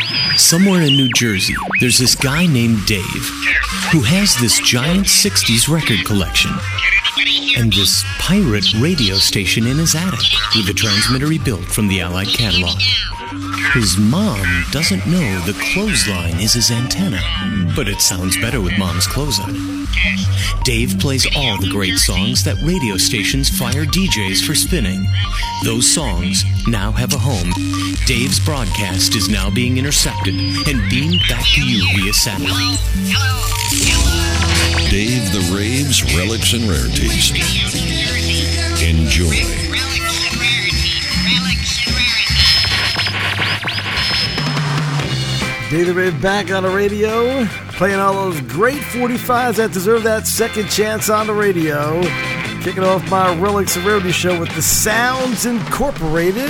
Somewhere in New Jersey, there's this guy named Dave who has this giant 60s record collection and this pirate radio station in his attic with a transmitter he built from the Allied catalog. His mom doesn't know the clothesline is his antenna, but it sounds better with Mom's clothes on. Dave plays all the great songs that radio stations fire DJs for spinning. Those songs now have a home. Dave's broadcast is now being intercepted and beamed back to you via satellite. Dave the Rave's Relics and Rarities. Enjoy. Dave the Rave back on the radio, playing all those great 45s that deserve that second chance on the radio. Kicking off my Relics and Rarities show with the Sounds Incorporated.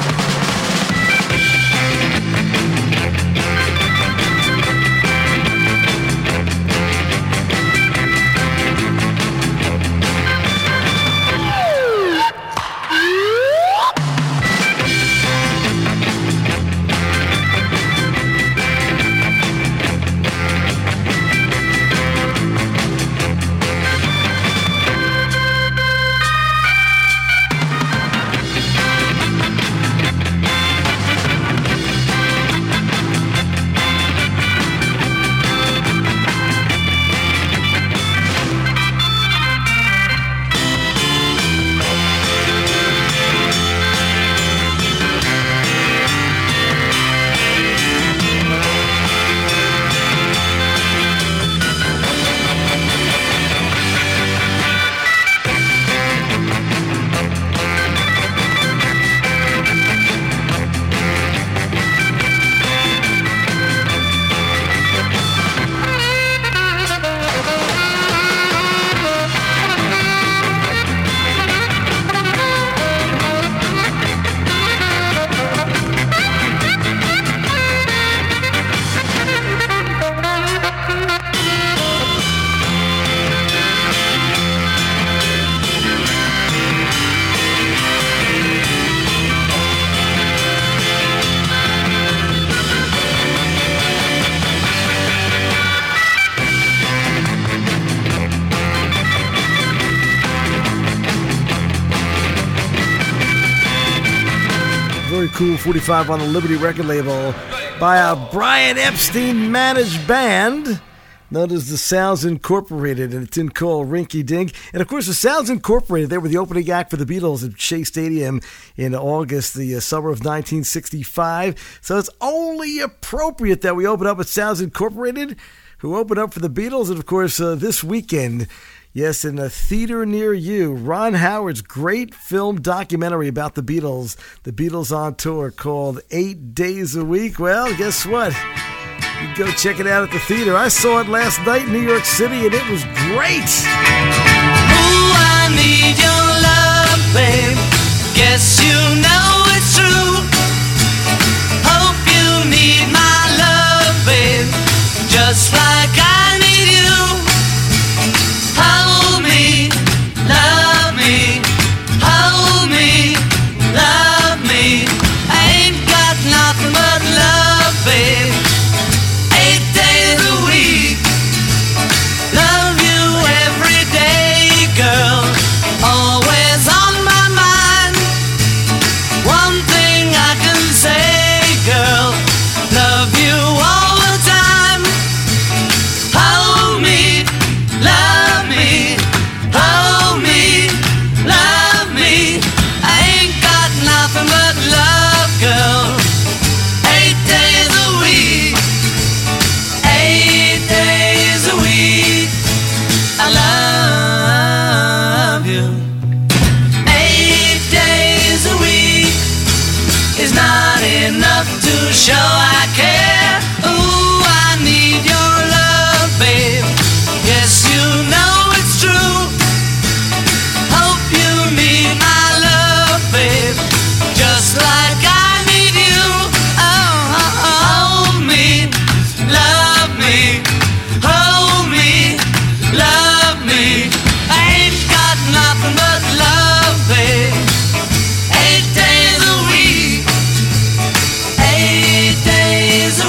Cool 45 on the Liberty record label by a Brian Epstein managed band known as the Sounds Incorporated, and it's in called Rinky Dink. And of course, the Sounds Incorporated, they were the opening act for the Beatles at Shea Stadium in August, the summer of 1965. So it's only appropriate that we open up with Sounds Incorporated, who opened up for the Beatles. And of course, this weekend, yes, in a theater near you, Ron Howard's great film documentary about the Beatles on tour called 8 Days a Week. Well, guess what? You can go check it out at the theater. I saw it last night in New York City, and it was great. Ooh, I need your love, babe. Guess you know it's true. Hope you need my love, babe. Just like I need you. Hold me, love me, hold me, love me. I ain't got nothing but love, babe. 8 days a week, love you every day, girl. Always on my mind. One thing I can say, girl, love you all the time. Hold me, love me, hold me, love me. I ain't got nothing but love, girl. 8 days a week, 8 days a week, I love you. 8 days a week is not enough to show I care. Ooh, I need your love, babe. Yes, you know it's true. Hope you need my love, babe. Just like I need you. Hold me, love me, hold me, love me. I ain't got nothing but love, babe. 8 days a week, 8 days a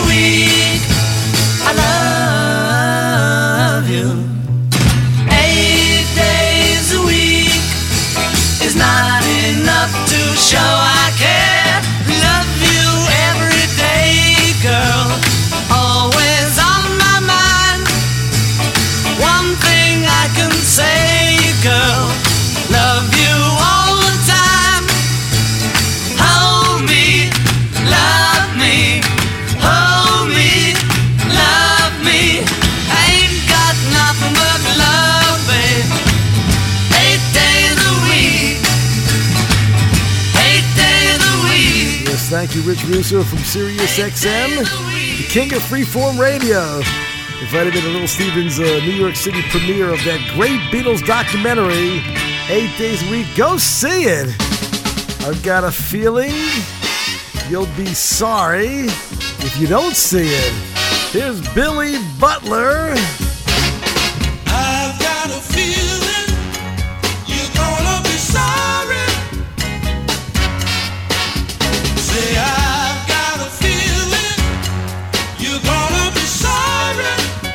Rich Russo from Sirius XM, the king of freeform radio. Invited me to Little Steven's New York City premiere of that great Beatles documentary, 8 days a week. Go see it. I've got a feeling you'll be sorry if you don't see it. Here's Billy Butler. I've got a feeling you're gonna be sorry. Say I've got a feeling you're gonna be sorry.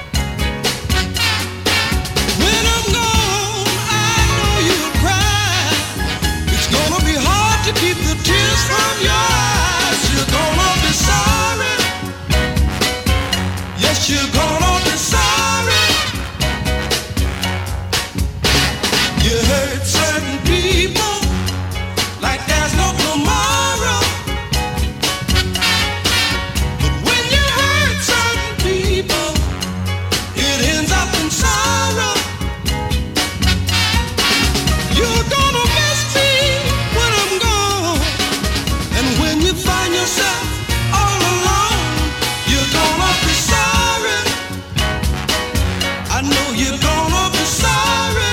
When I'm gone, I know you'll cry. It's gonna be hard to keep the tears from your eyes. You're gonna be sorry. Yes, you're gonna be sorry. You hurt certain people like there's no tomorrow. But when you hurt certain people, it ends up in sorrow. You're gonna miss me when I'm gone. And when you find yourself all alone, you're gonna be sorry. I know you're gonna be sorry.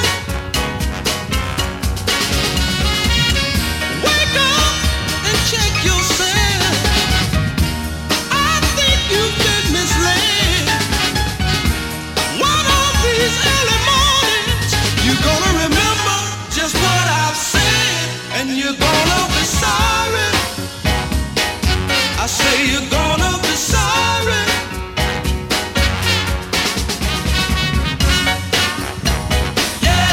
Wake up and check yourself. I think you've been misled. One of these early mornings, you're gonna remember just what I've said, and you're gonna be sorry. I say you're gonna be sorry. Yeah.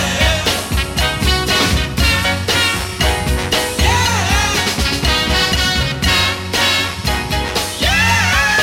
Yeah. Yeah.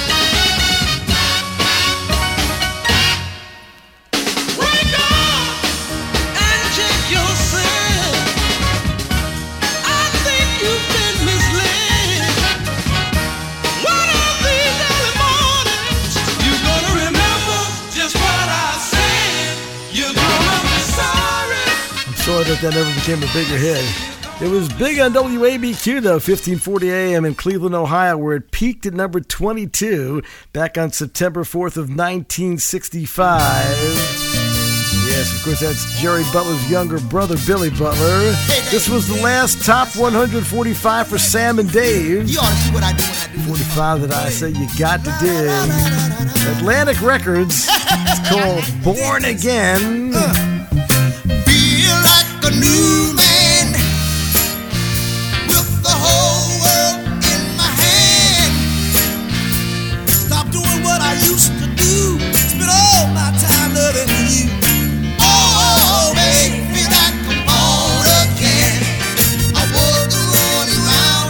Wake up and check yourself. I think you've been misled. One of these early mornings, you're gonna remember just what I said. You're gonna be sorry. I'm sorry that never became a bigger hit. It was big on WABQ, though, 1540 AM in Cleveland, Ohio, where it peaked at number 22 back on September 4th of 1965. Yes, of course, that's Jerry Butler's younger brother, Billy Butler. This was the last top 145 for Sam and Dave. You ought to see what I do when I do 45 that I say you got to dig. Atlantic Records. It's called Born Again. Feel like a new man with the whole world in my hand. Stop doing what I used to do. Spend all my time loving you. Oh, baby, feel like I'm born again. I was the running round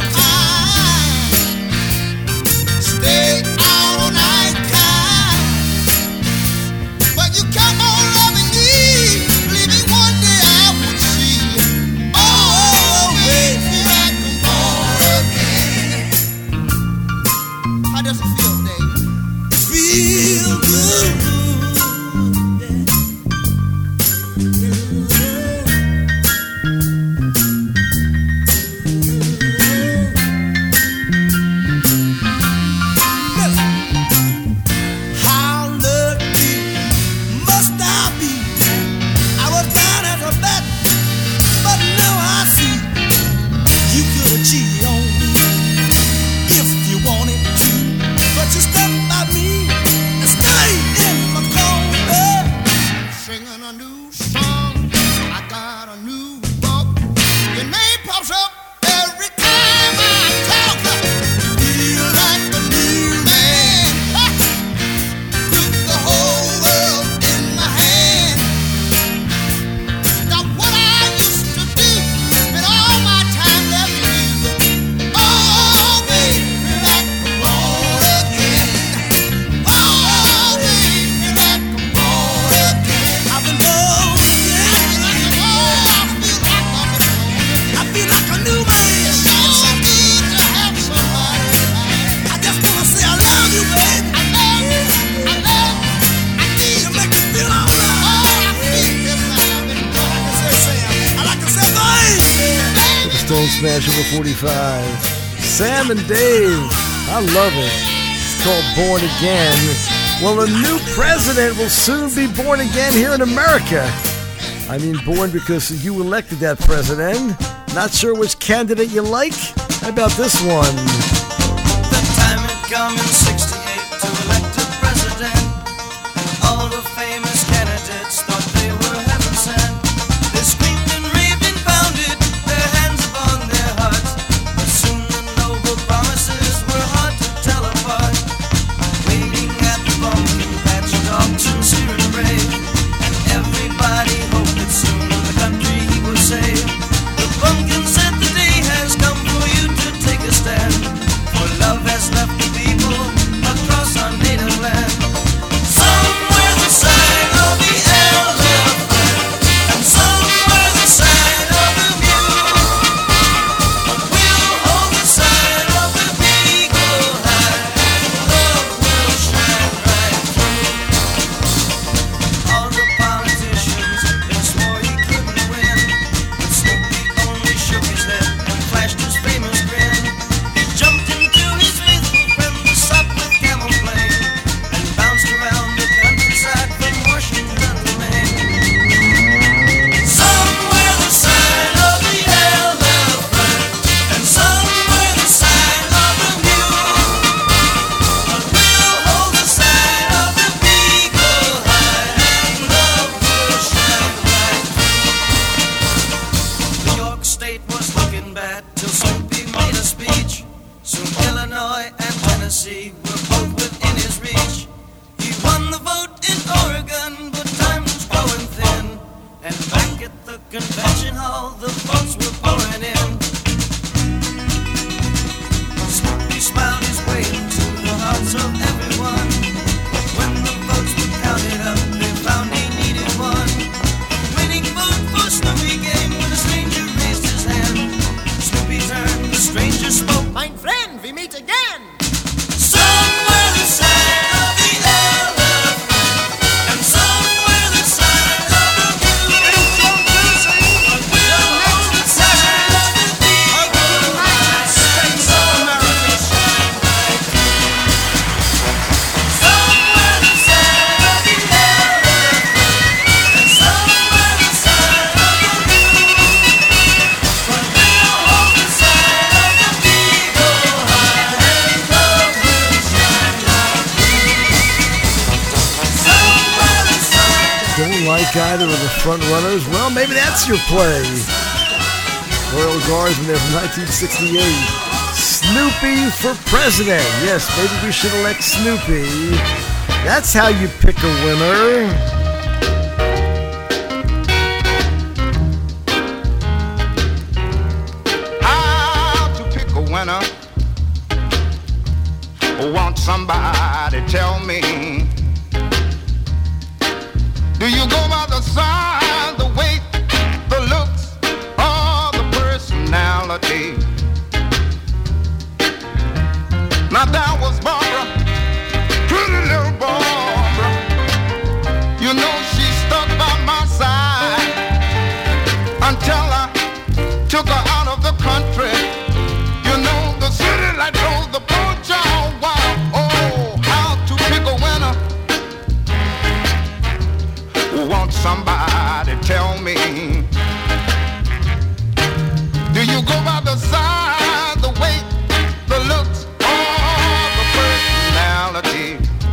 time. Stay out all night time. But you kept on loving me, believing one day I would see. Oh, baby, feel like I'm born again. How does it feel, Dave? It feels good. How lucky must I be? I was down at the back, but now I see you could have cheated on me if you wanted to, but you stuck by me and stayed in my corner, singing a new song. I got a new book. Your name pops up every time I talk. Feel like a new man. With the whole world in my hand. Not what I used to do. Spend all my time loving you. Oh, baby, feel like I'm born again. Oh, baby, feel like I'm born again. I've been born again. I feel like a new man. It's so good to have somebody. I just wanna say I love you, baby. I love you. I love you. I need to make you feel all right. Oh, I feel this love and joy. I like to say, baby. The Stone Smash over 45. Sam and Dave. I love it. It's called Born Again. Well, a new president will soon be born again here in America. I mean, born because you elected that president. Not sure which candidate you like? How about this one? The time had come in 68 to elect a president. All the famous candidates thought they were heaven sent. They screamed and raved and pounded their hands upon their hearts. But soon the noble promises were hard to tell apart. Waiting at the pumpkin patch, dogs and Syrian brave, and everybody hoped that soon the country he would save. The pumpkin said the day has come for you to take a stand, for love has left the people across our native land. Some wear the sign of the elephant, and some wear the sign of the mule, but we'll hold the sign of the eagle high, and love will shine right through. All the politicians, they swore he couldn't win, but Snoopy only shook his head and flashed his famous grin. He jumped into his faithful friend, the sop with camel flame, and bounced around the countryside from Washington to Maine. Some wear the sign of the elephant, and some wear the sign of the mule, but we'll hold the sign of the eagle high, and love will shine right through. New York State was looking bad till Snoopy made a speech. Soon Illinois and Tennessee were both within his reach. He won the vote in Oregon, but time was growing thin. And back at the convention hall, the votes were pouring in. Snoopy smiled his way into the hearts of everyone. But when the votes were counted up, they found he needed one. Winning vote for Snoopy came when a stranger raised his hand. Snoopy turned, the stranger spoke. Mein friend, we meet again. Some wear the sign of the elephant, and some wear the sign of the mule, but we'll hold the sign of the eagle high, and love will shine right through. Some wear the sign of the elephant, and some wear the sign of the mule, but we'll hold the sign of the eagle high, and love will shine right through. Some wear the sign. Don't like either of the front runners? Well, maybe that's your play. Royal Guardsmen there from 1968. Snoopy for president. Yes, maybe we should elect Snoopy. That's how you pick a winner. How to pick a winner? Won't somebody tell me? Do you go by the size, the weight, the looks, or the personality? Now that was Barbara, pretty little Barbara. You know she stuck by my side until I took her out of the country. You know the city like drove the boat all wild. Oh, how to pick a winner? Won't somebody tell me? Do you go by the size, the weight, the looks, or the personality?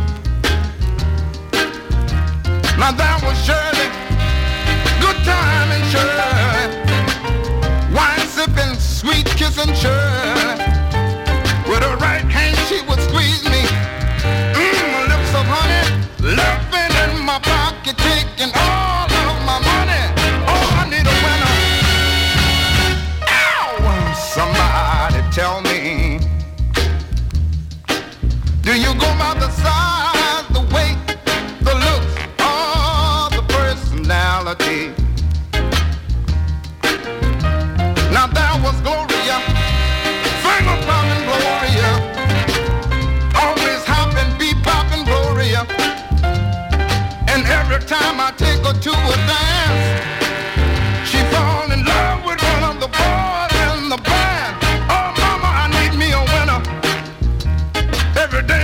Now that was Shirley, good time and Shirley, wine sipping, sweet kissing Shirley. With her right hand she would squeeze me, lips of honey, laughing in my pocket, taking all of my money. Oh, I need a winner. Ow! Somebody tell me, do you go by the size, the weight, the looks, or the personality? Now that was Gloria, finger popping Gloria, always hopping, be popping Gloria. And every time I take her to a dance, she fall in love with one of the boys in the band. Oh, mama, I need me a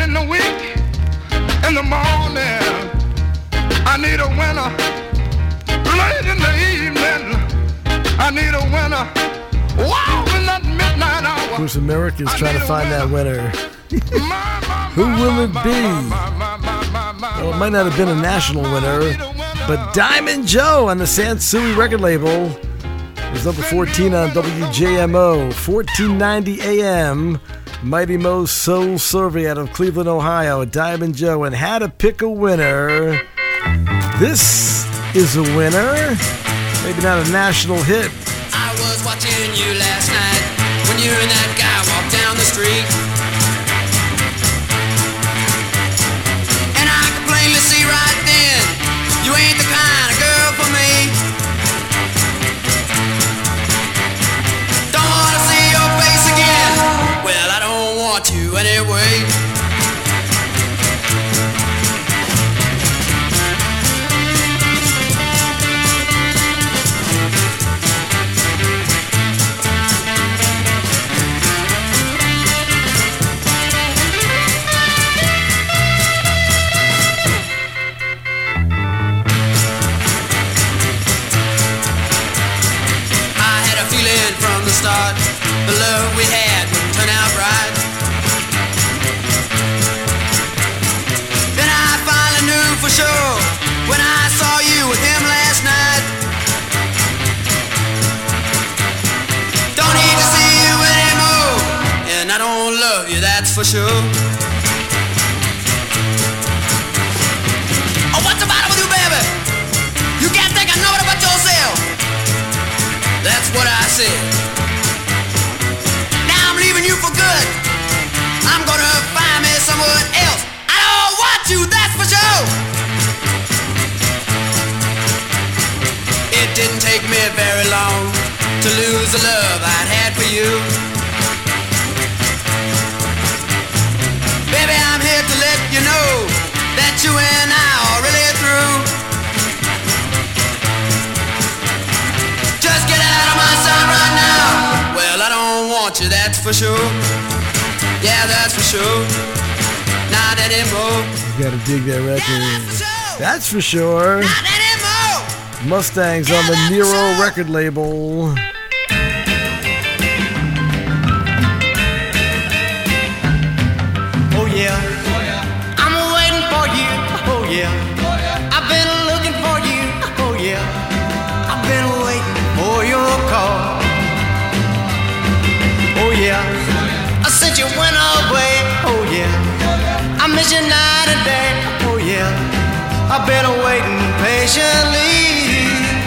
in the week, in the morning. I need a winner. Late in the evening, I need a winner. Wow, in that midnight hour. Of course, America's trying to find that winner. Who will it be? Well, it might not have been a national winner, but Diamond Joe on the Sansui record label was number 14 on WJMO, 1490 AM. Mighty Mo's Soul Survey out of Cleveland, Ohio. Diamond Joe, and Had to Pick a Winner. This is a winner. Maybe not a national hit. I was watching you last night when you and that guy walked down the street. And I could plainly see right then you ain't the kind of girl for me. Don't wanna see your face again. Well, I don't want to anyway. From the start, the love we had wouldn't turn out right. Then I finally knew for sure when I saw you with him last night. Don't need to see you anymore, and I don't love you, that's for sure. Oh, what's the matter with you, baby? You can't think I know it about yourself. That's what I said. Now I'm leaving you for good. I'm gonna find me someone else. I don't want you, that's for sure. It didn't take me very long to lose the love I'd had for you. Baby, I'm here to let you know that you and I are really through. Just get out of my sight right now. Well, I don't want you, that's for sure. Yeah, that's for sure. Not anymore. You gotta dig that record. Yeah, that's for sure. Not anymore. Mustangs on the Nero record label. Oh yeah, I'm waiting for you. Oh yeah, I've been looking for you. Oh yeah, I've been waiting for your call. Oh yeah, since you went away. Oh yeah, I miss you night and day. Oh yeah, I've been waiting patiently.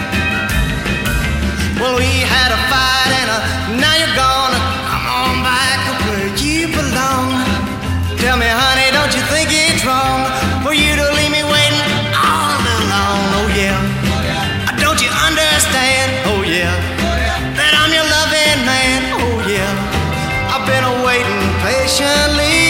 Well, we had a fight and now you're gonna come on back where you belong. Tell me, honey, don't you think it's wrong for you to leave me waiting all alone? Oh yeah, don't you understand? Oh yeah, that I'm your loving man. Oh yeah, I've been waiting patiently.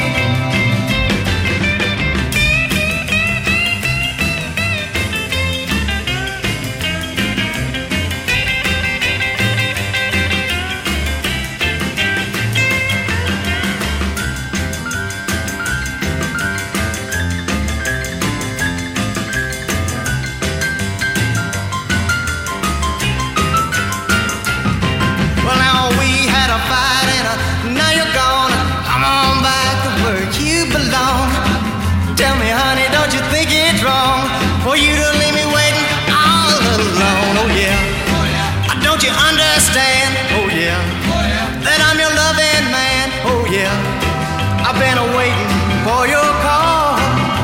Tell me, honey, don't you think it's wrong for you to leave me waiting all alone? Oh yeah, don't you understand? Oh yeah, that I'm your loving man. Oh yeah, I've been waiting for your call.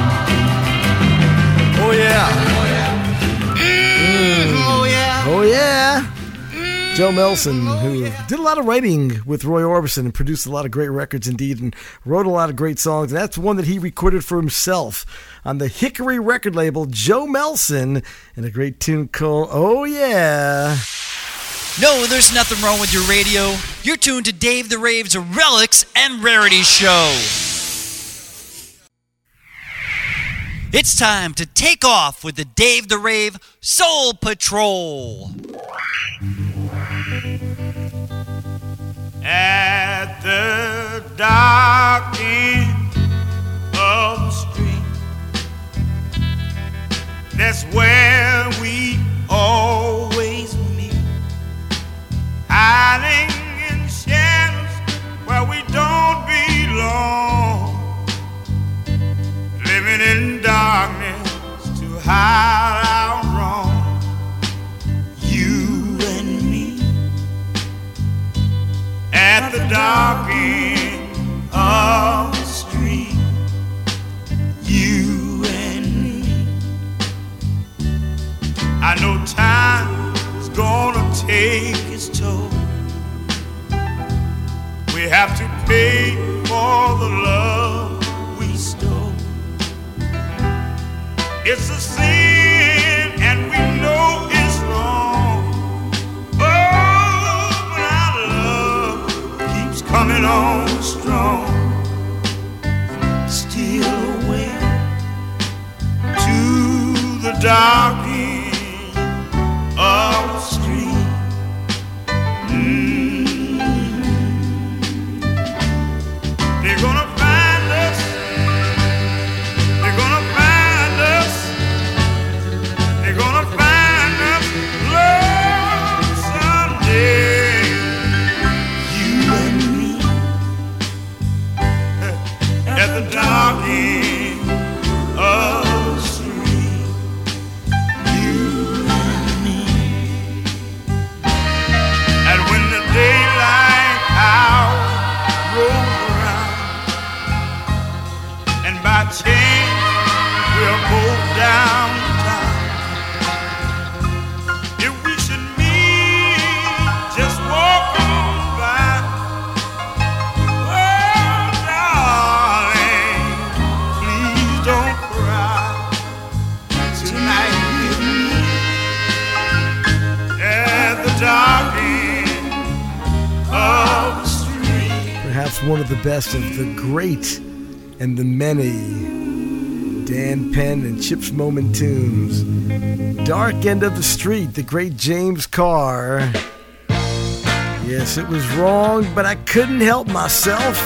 Oh yeah, oh yeah, oh yeah. Joe Melson, who did a lot of writing with Roy Orbison and produced a lot of great records indeed and wrote a lot of great songs. And that's one that he recorded for himself on the Hickory record label, Joe Melson, and a great tune called Oh Yeah. No, there's nothing wrong with your radio. You're tuned to Dave the Rave's Relics and Rarities Show. It's time to take off with the Dave the Rave Soul Patrol. At the dark end It's a sin and we know it's wrong. Oh, but our love keeps coming on strong. Steal away to the dark end of the street. They're gonna find us. They're gonna find us. They're gonna find us, Lord, someday. You and me at the dark end of the street. You and me. And when the daylight hour rolls around, and by chance we're both downtown, if we should meet, just walk on by. Oh, darling, please don't cry. Tonight with me at the dark end of the street. Perhaps one of the best of the great and the many Dan Penn and Chips Moment tunes. Dark End of the Street, the great James Carr. Yes, it was wrong, but I couldn't help myself.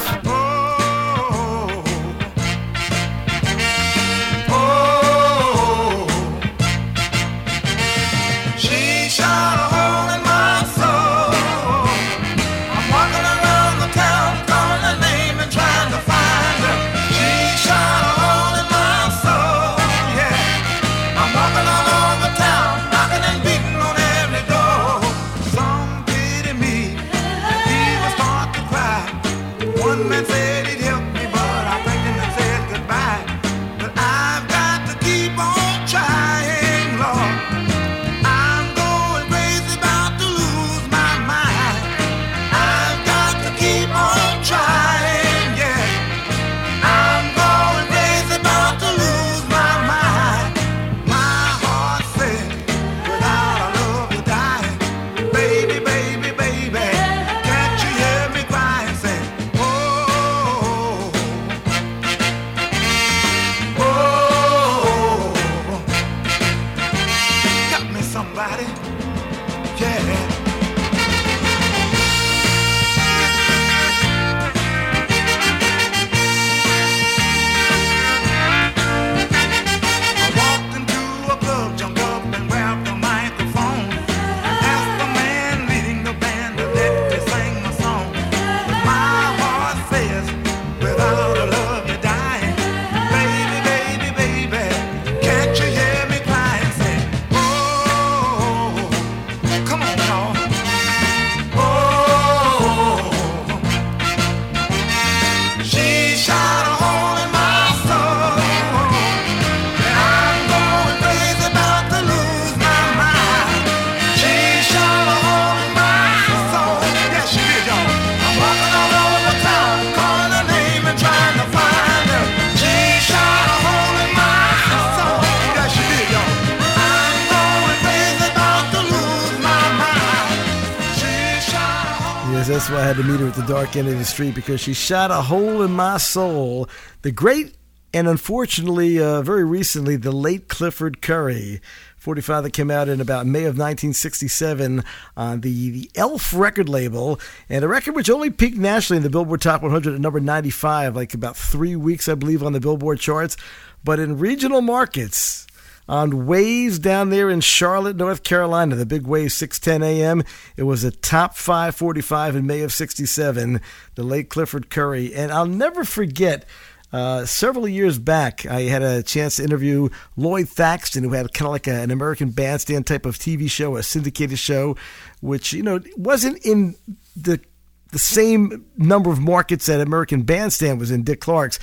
She shot a hole in my soul. I'm walking around the town, calling her name and trying to find her. She shot a hole in my soul, yeah. I'm walking all over town, knocking and beating on every door. Some pity me, he was start to cry. One man said he'd help me, but I thanked him and said goodbye. But I've got to keep on trying, Lord. I'm going crazy, about to lose my mind. I've got to keep on trying, yeah. I'm going crazy, about to lose my mind. My heart said, without a love you're dying. Baby, baby, baby, can't you hear me crying? Say, oh, oh, got me somebody, yeah. I walked into a club, jumped up and grabbed the microphone, asked the man leading the band to let me sing my song. My heart says, without a love you're dying. Baby, baby, baby, can't you hear me crying? Say, oh, come on, y'all. Oh, she shot a hole in my soul, and I'm going crazy, about to lose my mind. She shot a hole in my soul, yes she did, y'all. I'm walking all over town, calling her name and trying to find her. She shot a hole in my soul, yes she did, y'all. I'm going crazy, about to lose my mind. She shot a hole. Yes, that's why I had to meet her at the dark end of the street, because she shot a hole in my soul. The great, and unfortunately, very recently, the late Clifford Curry, 45, that came out in about May of 1967 on the Elf record label, and a record which only peaked nationally in the Billboard Top 100 at number 95, like about 3 weeks, I believe, on the Billboard charts. But in regional markets, on Waves down there in Charlotte, North Carolina, the big Waves 610 AM, it was a top 5 45 in May of 67, the late Clifford Curry. And I'll never forget, several years back, I had a chance to interview Lloyd Thaxton, who had kind of like an American Bandstand type of TV show, a syndicated show, which, you know, wasn't in the same number of markets that American Bandstand was in, Dick Clark's.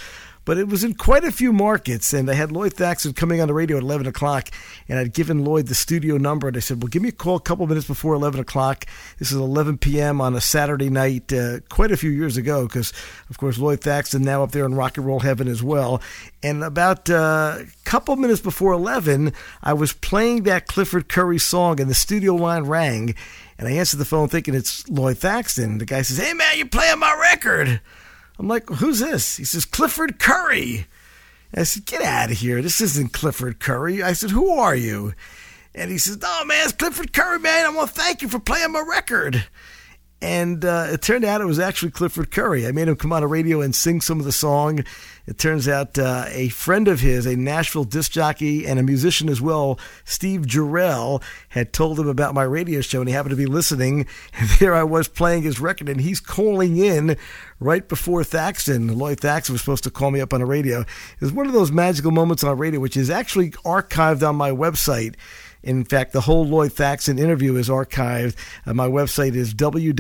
But it was in quite a few markets, and I had Lloyd Thaxton coming on the radio at 11 o'clock, and I'd given Lloyd the studio number, and I said, well, give me a call a couple minutes before 11 o'clock. This is 11 p.m. on a Saturday night, quite a few years ago, because, of course, Lloyd Thaxton now up there in rock and roll heaven as well. And about a couple minutes before 11, I was playing that Clifford Curry song, and the studio line rang, and I answered the phone thinking it's Lloyd Thaxton. The guy says, hey, man, you're playing my record. I'm like, who's this? He says, Clifford Curry. And I said, get out of here. This isn't Clifford Curry. I said, who are you? And he says, oh, man, it's Clifford Curry, man. I want to thank you for playing my record. And it turned out it was actually Clifford Curry. I made him come on the radio and sing some of the song. It turns out a friend of his, a Nashville disc jockey and a musician as well, Steve Jarrell, had told him about my radio show, and he happened to be listening. And there I was playing his record, and he's calling in right before Thaxton. Lloyd Thaxton was supposed to call me up on the radio. It was one of those magical moments on radio, which is actually archived on my website. In fact, the whole Lloyd Thaxton interview is archived. My website is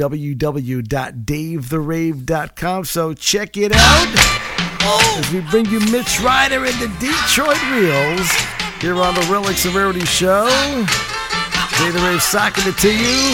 www.davetherave.com, so check it out as we bring you Mitch Ryder and the Detroit Reels here on the Relics and Rarities Show. Dave the Rave socking it to you.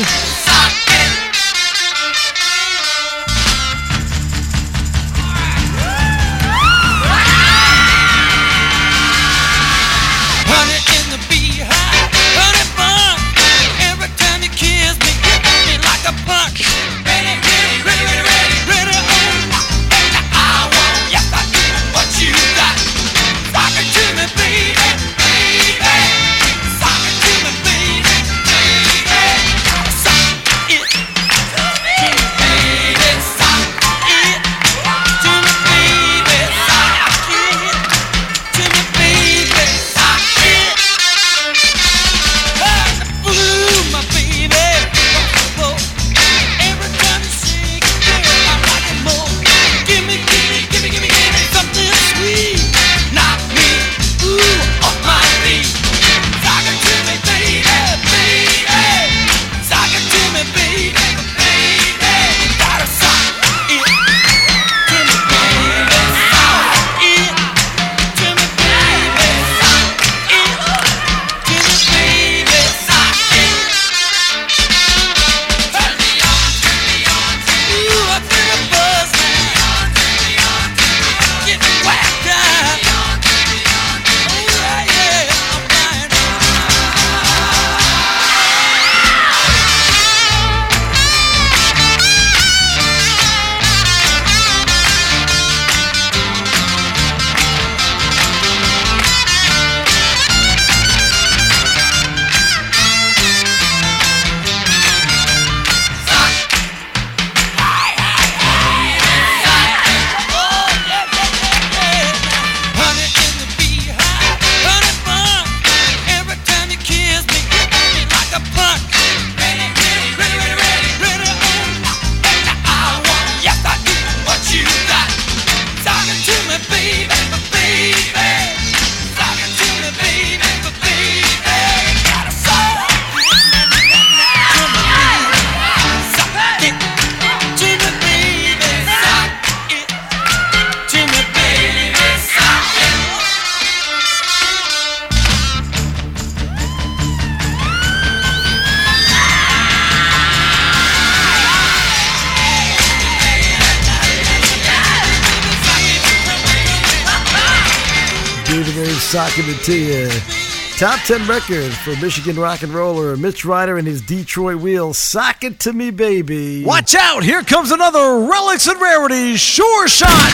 Socking it to you. Top 10 record for Michigan rock and roller Mitch Ryder and his Detroit Wheels. Sock it to me, baby. Watch out! Here comes another Relics and Rarities Sure Shot.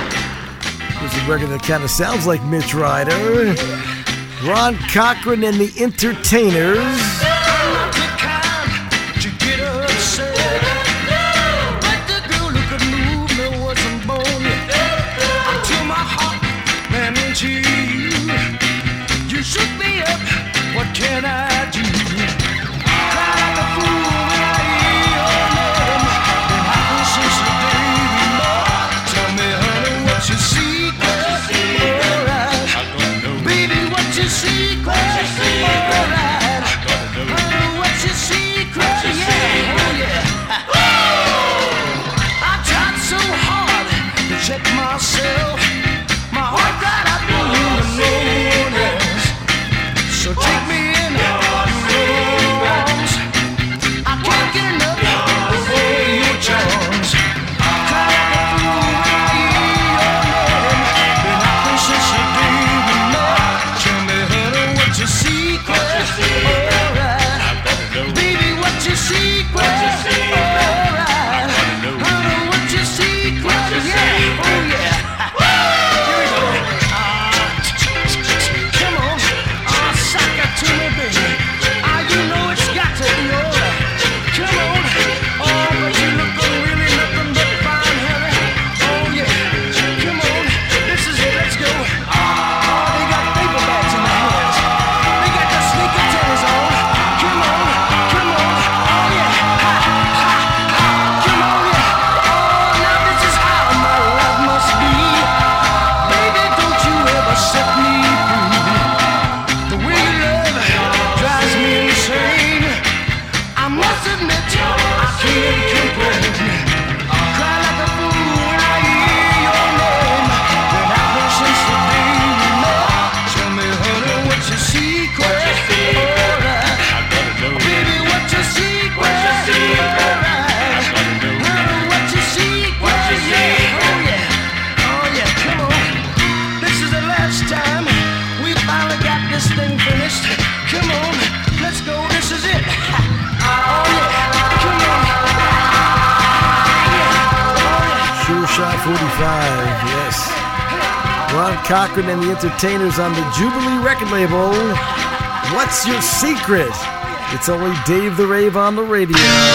There's a record that kind of sounds like Mitch Ryder. Ron Cochran and the Entertainers. What can I do? Cry like a fool when I hear your name. Then I can sense the baby more. Tell me, honey, what's your secret? Alright, baby, what's your secret? Alright, this thing finished. Come on, let's go, this is it. Oh yeah, come on. Sure Shot 45, yes. Ron Cochran and the Entertainers on the Jubilee record label. What's Your Secret? It's only Dave the Rave on the radio.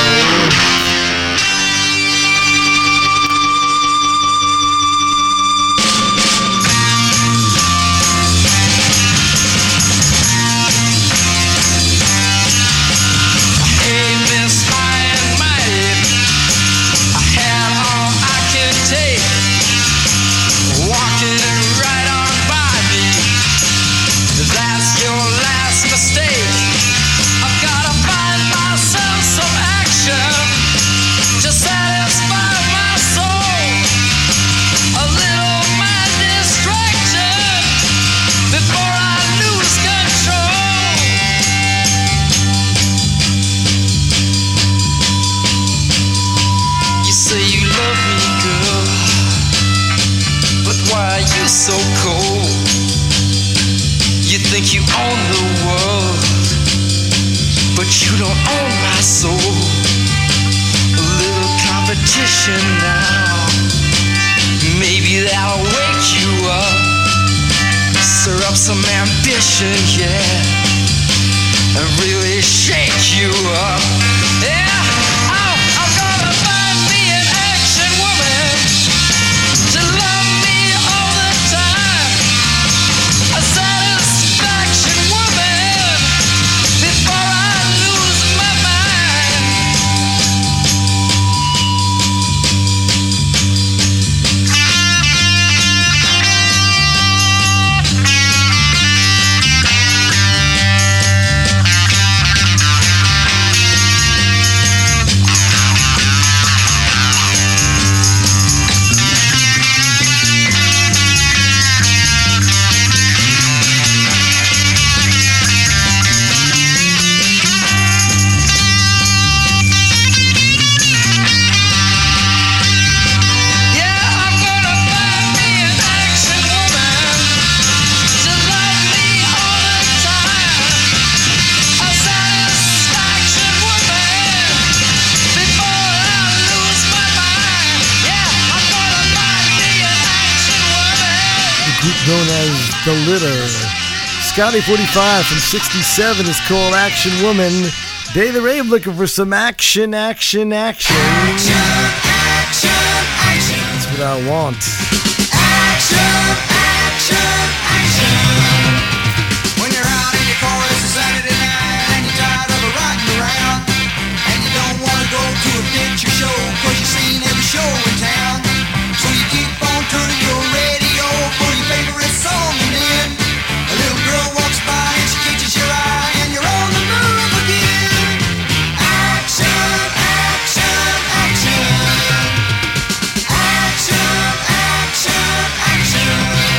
So cold, you think you own the world, but you don't own my soul. A little competition now, maybe that'll wake you up, stir up some ambition, yeah, and really shake you up, yeah. I'm gonna find me an action woman to love me all the time, a satisfaction woman before I lose my mind. Known as The Litter. Scotty 45 from 67 is called Action Woman. Dave the Rave looking for some action. Action, action, action. That's what I want. Action, action, action. When you're out in your car, it's a Saturday night, and you're tired of riding around, and you don't want to go to a picture show, cause you've seen every show in town. So you keep on turning your radio for your favorite song, and then a little girl walks by and she catches your eye, and you're on the move again. Action, action, action. Action, action, action.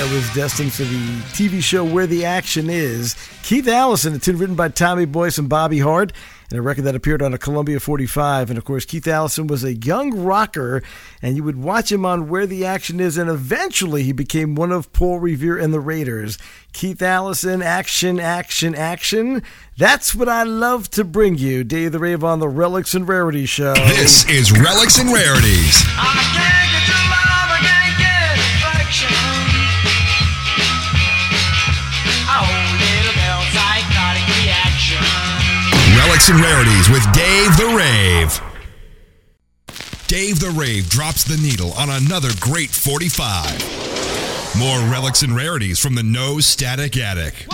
that was destined for the TV show Where the Action Is. Keith Allison, a tune written by Tommy Boyce and Bobby Hart, and a record that appeared on a Columbia 45. And, of course, Keith Allison was a young rocker, and you would watch him on Where the Action Is, and eventually he became one of Paul Revere and the Raiders. Keith Allison, action, action, action. That's what I love to bring you. Dave the Rave on the Relics and Rarities Show. This is Relics and Rarities. I can't get your love, I can't get affection. Oh, little girl, psychotic reaction. Relics and Rarities with Dave the Rave. Dave the Rave drops the needle on another great 45. More Relics and Rarities from the No Static Attic.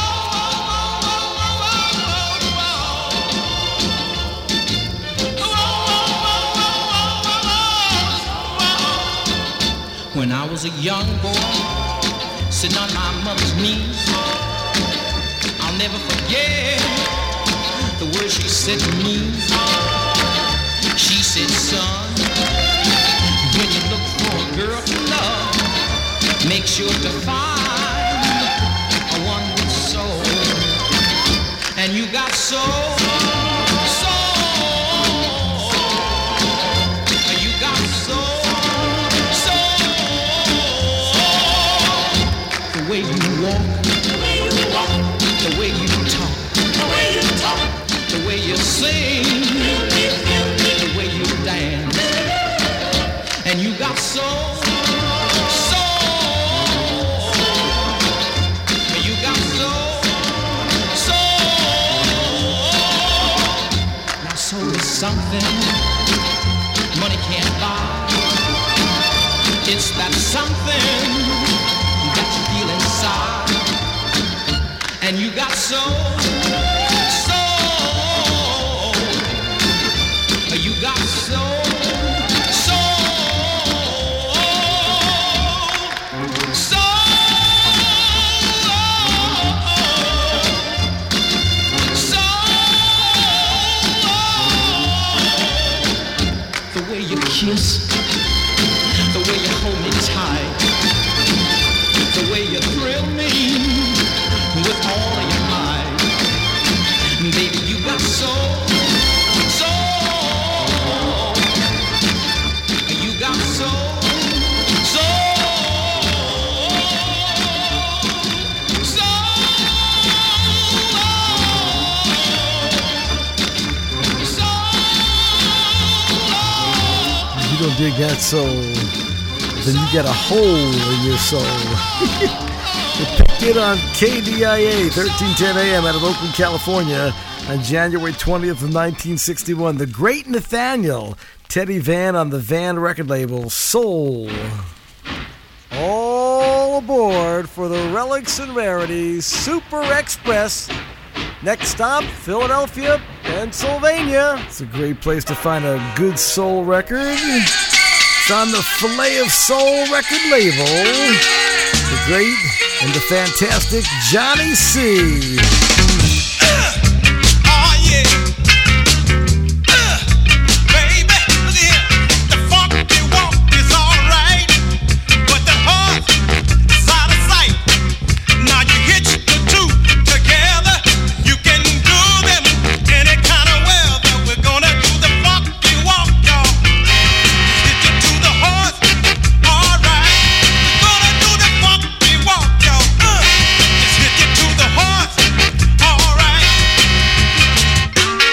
When I was a young boy, sitting on my mother's knees, I'll never forget the words she said to me. She said, son, when you look for a girl to love, make sure to find a one with soul. And you got soul, soul. You got soul. The way you walk, the way you talk, the way you sing, the way you dance, and you got soul, soul, you got soul, soul. Now soul is something money can't buy. It's that something that you feel inside, and you got soul, soul, you got soul, soul, soul, soul. The way you kiss, the way you hold me tight, the way you thrill me with all of your might. Baby, you got soul, soul. You got soul, soul, If you don't dig that soul, then you get a hole in your soul. You picked it on KDIA, 1310 AM out of Oakland, California, on January 20th of 1961. The Great Nathaniel, Teddy Van on the Van record label, Soul. All aboard for the Relics and Rarities Super Express. Next stop, Philadelphia, Pennsylvania. It's a great place to find a good soul record. It's on the Filet of Soul record label. The great and the fantastic Johnny C. Oh, yeah. Baby, look here. The funky walk is all right, but the heart is out of sight. Now you hitch the two together, you can do them any kind of weather. We're gonna do the funky walk, y'all. Hitch it to the horse, all right. We're gonna do the funky walk, y'all. Just hitch it to the horse, all right.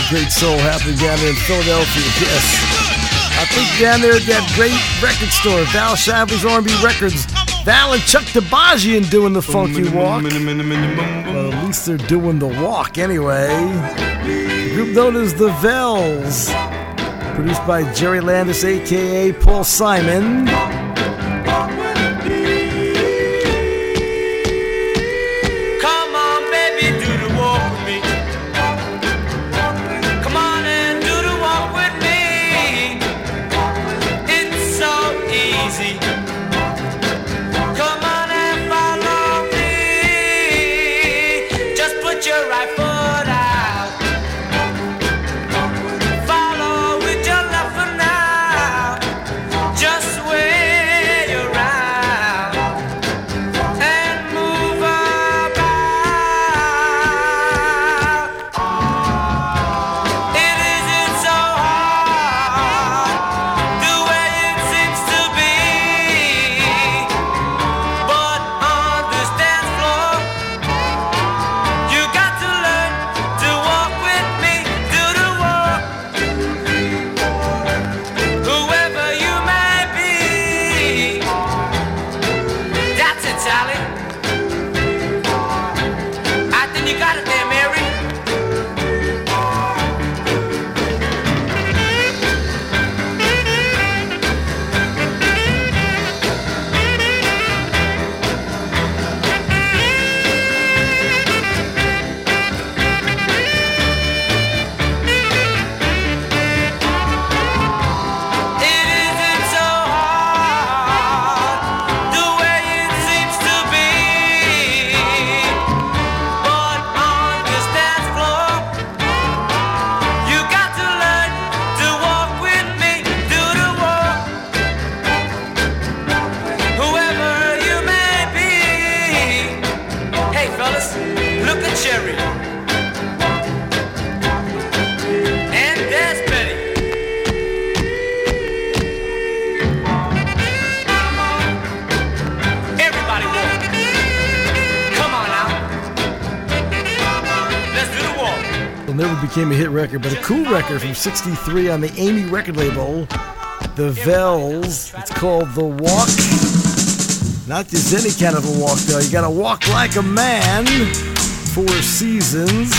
great soul happening down there in Philadelphia. Yes. I think down there at that great record store, Val Shively's R&B Records, Val and Chuck DeBajian doing the funky walk. Well, at least they're doing the walk anyway. The group known as the Vells, produced by Jerry Landis, a.k.a. Paul Simon. Became a hit record, but a cool record from '63 on the Amy record label, the Vells. It's called The Walk. Not just any kind of a walk, though. You gotta walk like a man. 4 Seasons.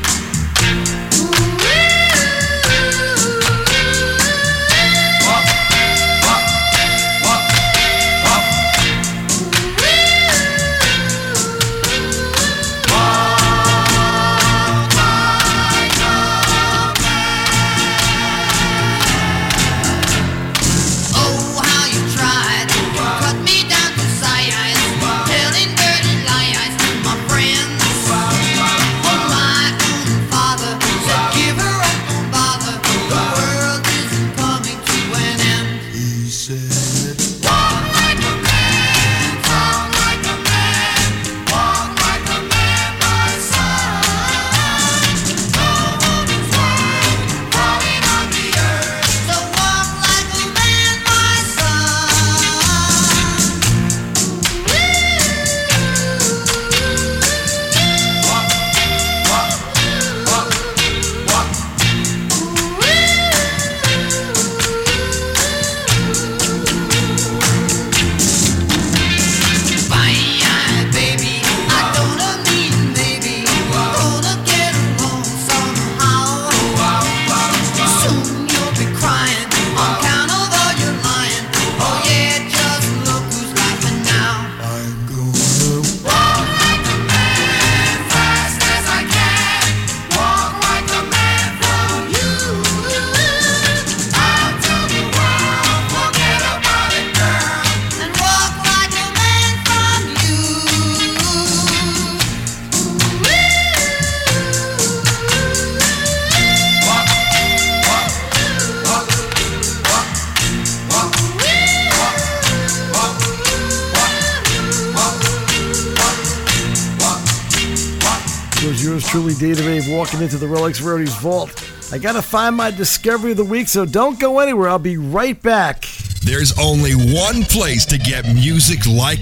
Truly Dave the Rave walking into the Rolex Rarities vault. I gotta find my discovery of the week, so don't go anywhere. I'll be right back. There's only one place to get music like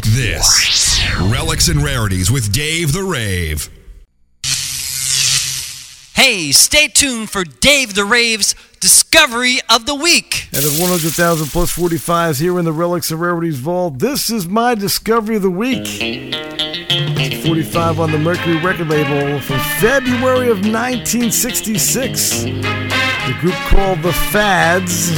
this. Relics and Rarities with Dave the Rave. Hey, stay tuned for Dave the Rave's Discovery of the Week. Out of 100,000 plus 45s here in the Relics and Rarities Vault, this is my Discovery of the Week. It's 45 on the Mercury record label from February of 1966. The group called The Fads.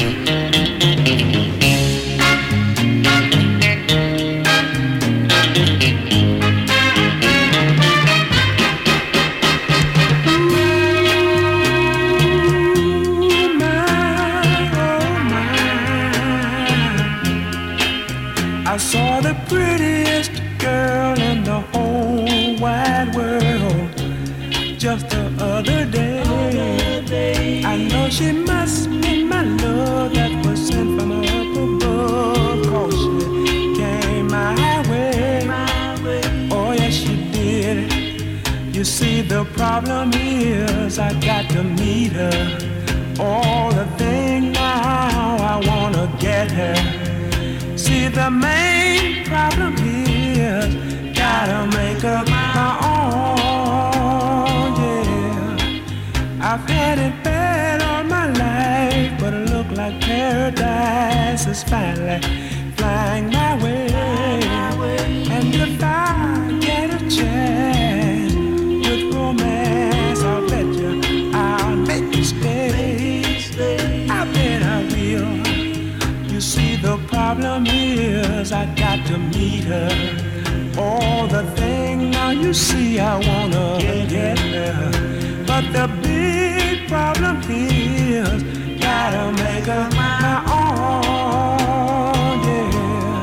I saw the prettiest girl in the whole wide world just the other day. I know she must be my love that was sent from up above, 'cause she came my way. Oh yes she did. You see the problem is I got to meet her. All the thing now I wanna get her. See the main problem is gotta make up my own, yeah. I've had it bad all my life, but it look like paradise is finally flying my way. And if I get a chance with romance, I'll bet you I'll make you stay. I bet I will. You see the problem is I got to meet her. All the thing now you see I wanna get her. But the big problem is gotta make her my own, yeah.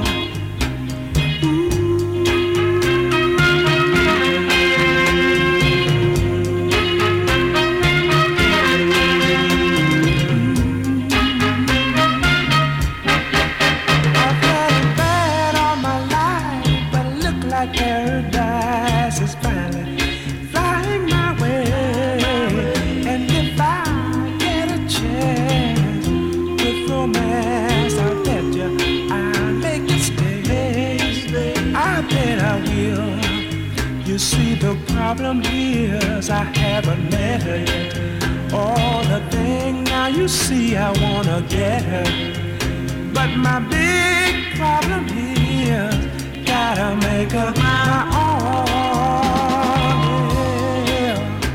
Paradise is finally flying my way. And if I get a chance with romance, I'll bet you I'll make it stay. I bet I will. You see the problem is I haven't met her yet. All the thing now you see I wanna get her. But my big problem is gotta make up my own, yeah.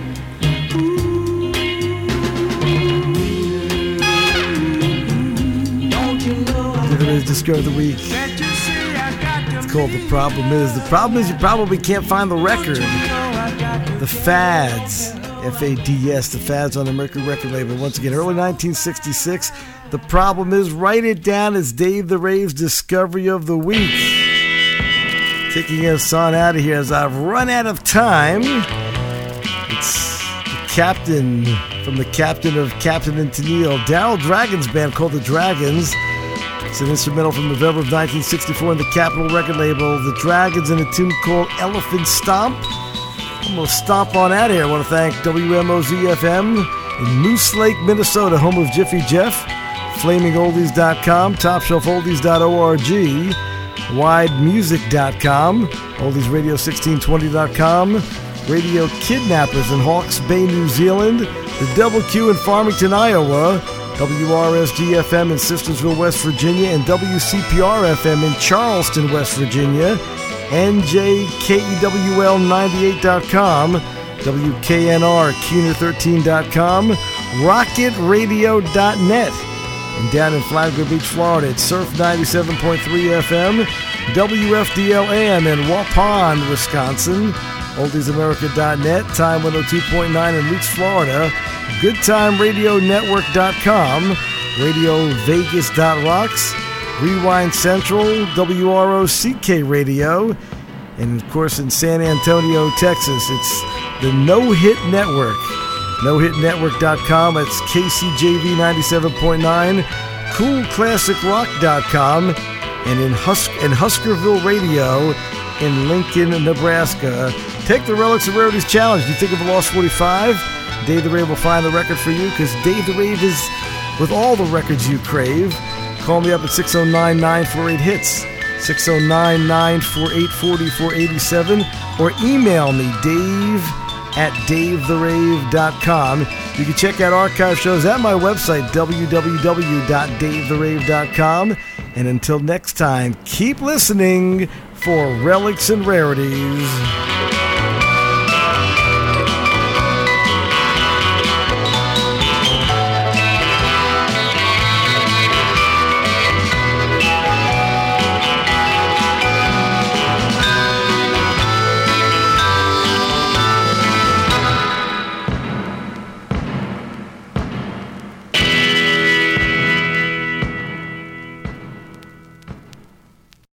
Don't you know? Today's Discover the Week. It's called The Problem Is. The problem is you probably can't find the record. The Fads. F-A-D-S. The Fads on the Mercury record label. Once again, early 1966. The problem is, write it down as Dave the Rave's Discovery of the Week. Taking us on out of here as I've run out of time. It's the captain from the captain of Captain and Tennille, Daryl Dragon's band called The Dragons. It's an instrumental from November of 1964 on the Capitol record label. The Dragons in a tune called Elephant Stomp. I'm going to stomp on out of here. I want to thank WMOZ-FM in Moose Lake, Minnesota, home of Jiffy Jeff, FlamingOldies.com, TopShelfOldies.org, WideMusic.com, OldiesRadio1620.com, Radio Kidnappers in Hawke's Bay, New Zealand, the Double Q in Farmington, Iowa, WRSG-FM in Sistersville, West Virginia, and WCPR-FM in Charleston, West Virginia, NJKEWL98.com, WKNR, Keener13.com, RocketRadio.net, and down in Flagler Beach, Florida, it's Surf 97.3 FM, WFDL AM in Waupun, Wisconsin, OldiesAmerica.net, Time 102.9 in Leeds, Florida, GoodTimeRadioNetwork.com, RadioVegas.rocks, Rewind Central, WROCK Radio, and of course in San Antonio, Texas, it's the No Hit Network, NoHitNetwork.com, it's KCJV 97.9, CoolClassicRock.com, and in Huskerville Radio in Lincoln, Nebraska. Take the Relics and Rarities Challenge. You think of a Lost 45? Dave the Rave will find the record for you, because Dave the Rave is with all the records you crave. Call me up at 609-948-HITS, 609-948-4487, or email me, Dave at davetherave.com. You can check out archive shows at my website, www.davetherave.com. And until next time, keep listening for Relics and Rarities.